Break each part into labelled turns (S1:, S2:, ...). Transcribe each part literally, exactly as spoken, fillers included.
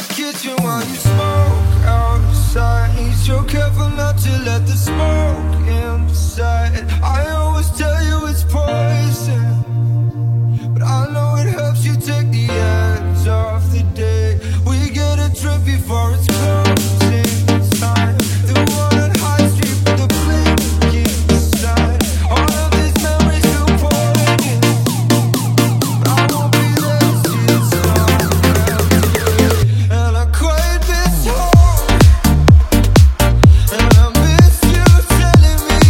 S1: kitchen while you smoke outside. You're careful not to let the smoke inside. I always tell you it's poison, but I know it helps you take the edge off the day. We get a trip before it's closing time. The one on High Street with the blinking sign. All of these memories still pouring in, but I won't be there to see it start. And I quite miss home, and I miss you telling me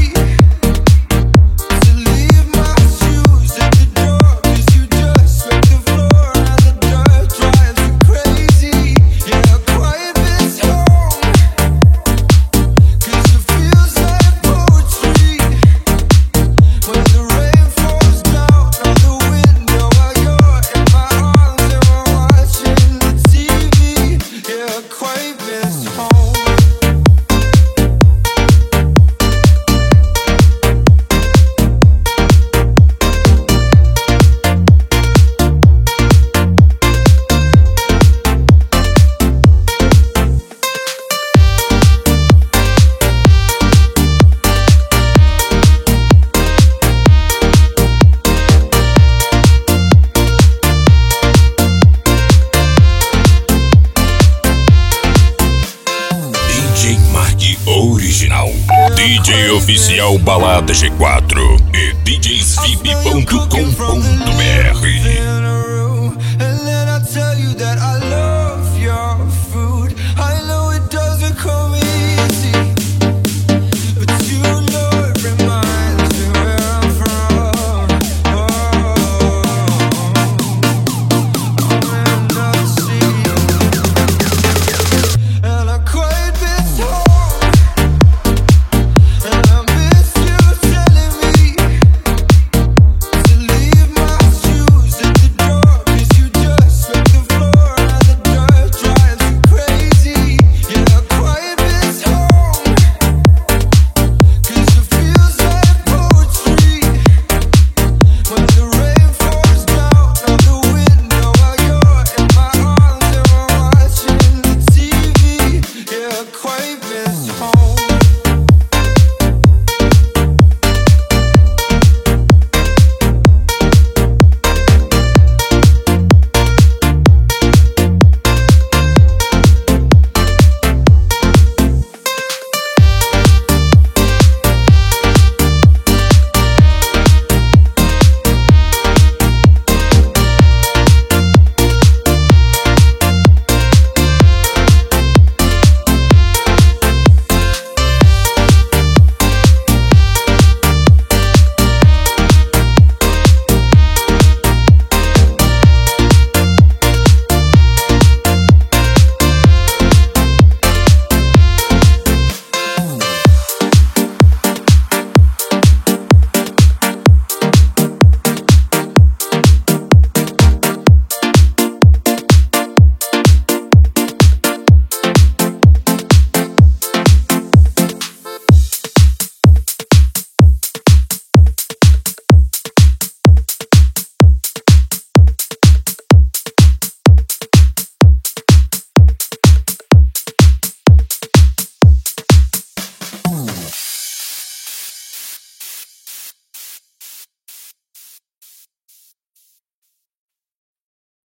S1: to leave my shoes at the door, 'cause you just swept the floor and the dirt drives you crazy. Yeah, I quite miss home, 'cause it feels like poetry when the rain falls down on the window while you're in my arms and we're watching the T V. Yeah, I quite miss home.
S2: D J Mark Original, D J Oficial Balada G quatro e D Js V I P ponto com ponto B R.